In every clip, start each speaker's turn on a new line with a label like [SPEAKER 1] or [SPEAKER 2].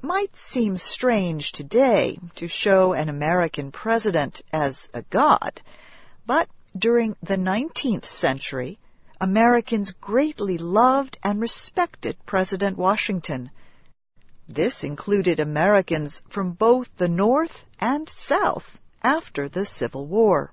[SPEAKER 1] might seem strange today to show an American president as a god, but during the 19th century, Americans greatly loved and respected President Washington. This included Americans from both the North and South after the Civil War.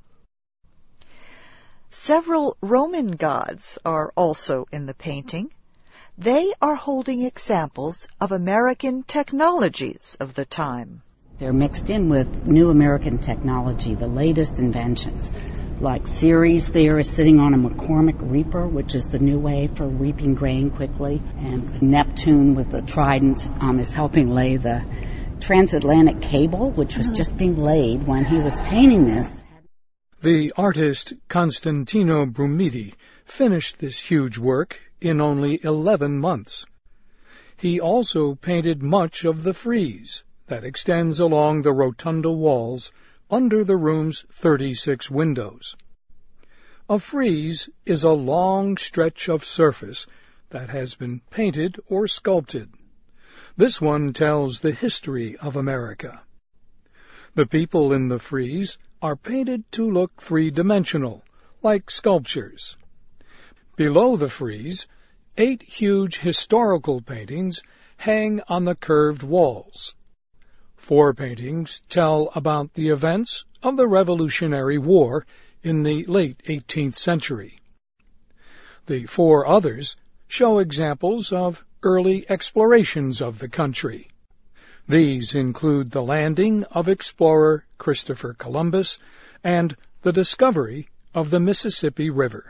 [SPEAKER 1] Several Roman gods are also in the painting. They are holding examples of American technologies of the time.
[SPEAKER 2] They're mixed in with new American technology, the latest inventions. Like Ceres there is sitting on a McCormick reaper, which is the new way for reaping grain quickly. And Neptune with the trident is helping lay the transatlantic cable, which was just being laid when he was painting this.
[SPEAKER 3] The artist Constantino Brumidi finished this huge work in only 11 months. He also painted much of the frieze that extends along the rotunda walls under the room's 36 windows. A frieze is a long stretch of surface that has been painted or sculpted. This one tells the history of America. The people in the frieze are painted to look three-dimensional, like sculptures. Below the frieze, 8 huge historical paintings hang on the curved walls. 4 paintings tell about the events of the Revolutionary War in the late 18th century. The 4 others show examples of early explorations of the country. These include the landing of explorer Christopher Columbus and the discovery of the Mississippi River.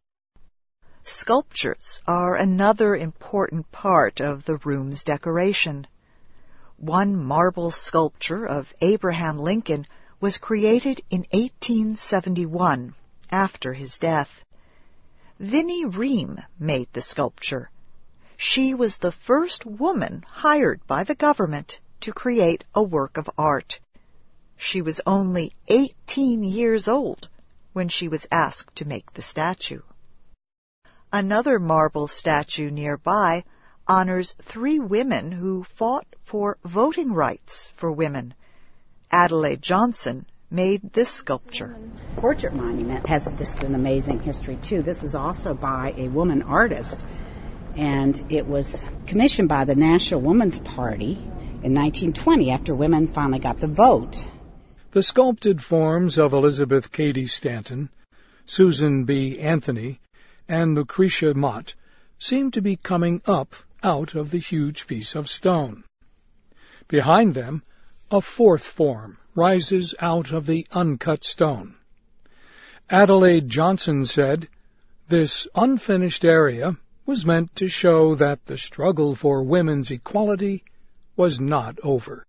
[SPEAKER 1] Sculptures are another important part of the room's decoration. One marble sculpture of Abraham Lincoln was created in 1871, after his death. Vinnie Ream made the sculpture. She was the first woman hired by the government to create a work of art. She was only 18 years old when she was asked to make the statue. Another marble statue nearby honors 3 women who fought for voting rights for women. Adelaide Johnson made this sculpture.
[SPEAKER 2] The portrait monument has just an amazing history, too. This is also by a woman artist, and it was commissioned by the National Woman's Party in 1920 after women finally got the vote.
[SPEAKER 3] The sculpted forms of Elizabeth Cady Stanton, Susan B. Anthony, and Lucretia Mott seem to be coming up out of the huge piece of stone. Behind them, a 4th form rises out of the uncut stone. Adelaide Johnson said, "This unfinished area was meant to show that the struggle for women's equality was not over."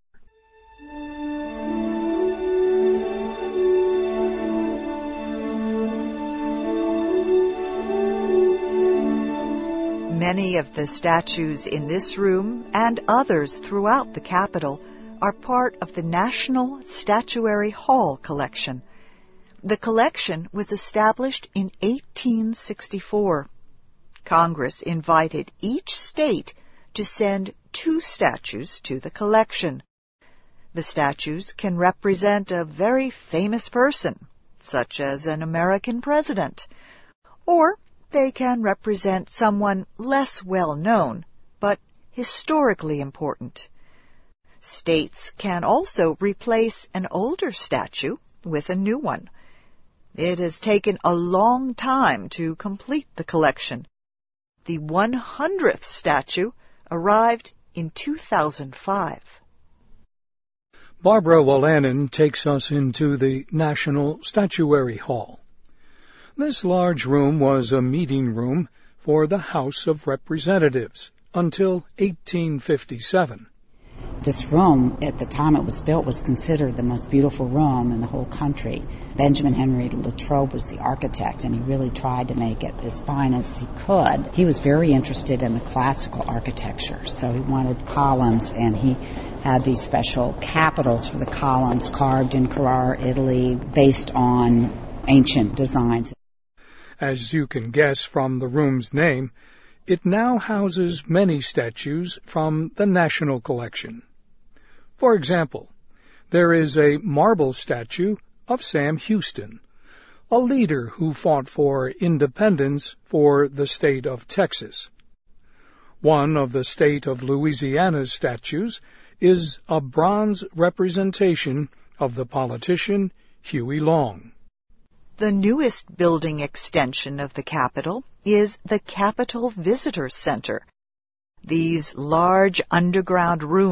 [SPEAKER 1] Many of the statues in this room and others throughout the Capitol are part of the National Statuary Hall collection. The collection was established in 1864. Congress invited each state to send 2 statues to the collection. The statues can represent a very famous person, such as an American president, or they can represent someone less well known, but historically important. States can also replace an older statue with a new one. It has taken a long time to complete the collection. The 100th statue arrived in 2005.
[SPEAKER 3] Barbara Wolanin takes us into the National Statuary Hall. This large room was a meeting room for the House of Representatives until 1857.
[SPEAKER 2] This room, at the time it was built, was considered the most beautiful room in the whole country. Benjamin Henry Latrobe was the architect, and he really tried to make it as fine as he could. He was very interested in the classical architecture, so he wanted columns, and he had these special capitals for the columns carved in Carrara, Italy, based on ancient designs.
[SPEAKER 3] As you can guess from the room's name, it now houses many statues from the National Collection. For example, there is a marble statue of Sam Houston, a leader who fought for independence for the state of Texas. One of the state of Louisiana's statues is a bronze representation of the politician Huey Long.
[SPEAKER 1] The newest building extension of the Capitol is the Capitol Visitor Center. These large underground rooms